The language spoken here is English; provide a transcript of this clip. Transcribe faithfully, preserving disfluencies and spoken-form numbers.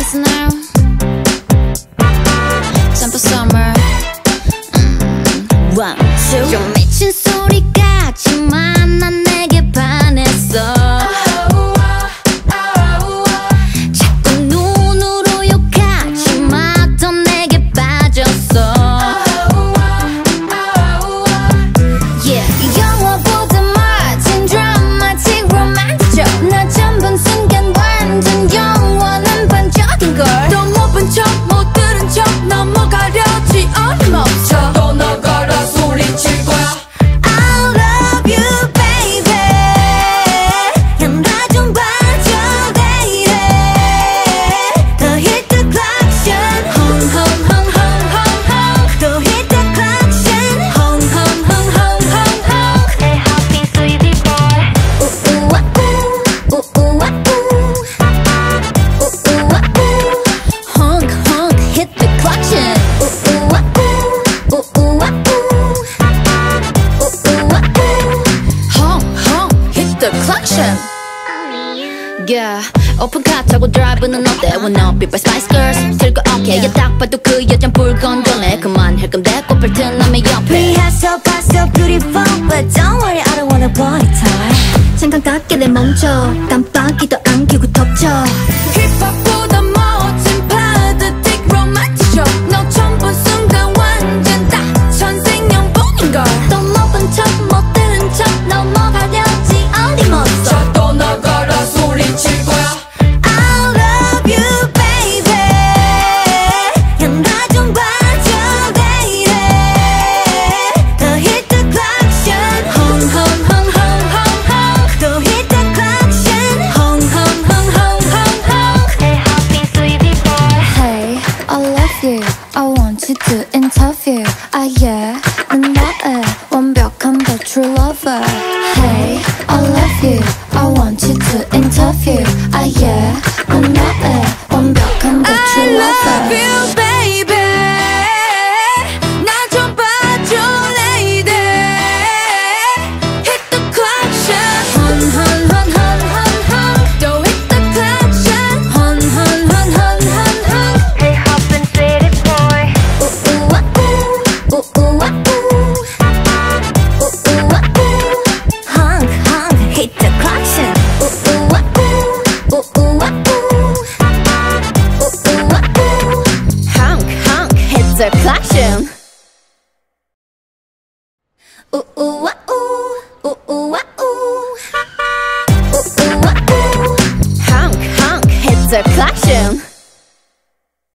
listener. Time for summer. mm. One, two. 좀 미친 소리 같지만 난 내게 반했어. 자꾸 눈으로 욕하지 마. 더 내게 빠졌어. Yeah. 영화보다 멋진 드라마틱 로맨틱. 나 전번 순간 완전 영원한 반전인 걸. 또 못 본 척 못 들은 척 넘어가려지 어림없어. 또 나가라 소리칠 거야. I love you baby. 양가 좀 봐줘 baby. 더 hit the collection. Hung hung hung hung hung hung. 더 hit the collection. Hung hung hung hung hung hung. 내 happy sweetie boy. 우우와 우 우우와 우. 우우와 우. Hung hung hit the collection. 우우와 우 우우와 우. Hung hung hit the collection. Yeah, 오픈 카 타고 드라이브는 어때? When up by Spice Girls 들고 okay. yeah, 딱 봐도 그 여잔 불건전해. 그만할 건데 꽃필 튼 남의 옆에. 리허설 봤어 beautiful but don't worry I don't wanna body time. 잠깐 깎게 내 멈춰 깜빡이도 안 켜고 덮쳐. 힙합보다 멋진 파드틱 로맨틱 쇼. 너 처음 본 순간 완전 딱 천생연분인걸. 또 못 본 척 못 들은 척 넘어가려지 어림없어. 자, 또 나가라 소리칠 거야. I love you baby. 양가 좀 봐줘 baby. 더 hit the collection. Hung hung hung hung hung hung. 더 hit the collection. Hung hung hung hung hung hung. 내 happy sweetie boy. Hey, I love you. I want you to interview. Ah yeah, 난 너의 완벽한 the true lover. Hey, I love you. I want you to interview. Ah yeah, 난 너의 완벽한 the I true love lover. you baby. 나 좀 봐줘 lady. Hit the collection. Hun hun hun hun hun hun. 또 hit the collection. Hun hun hun hun hun hun. Hey hoppin' city boy. 우우와 우 우우와 우. 우우와 우. Hung hung hit the collection. 우우와 우 우우와 우. 우우와 우. Hung hung hit the collection. 우우와 우 우우와 우. 우우와 우. Hung hung hit the collection.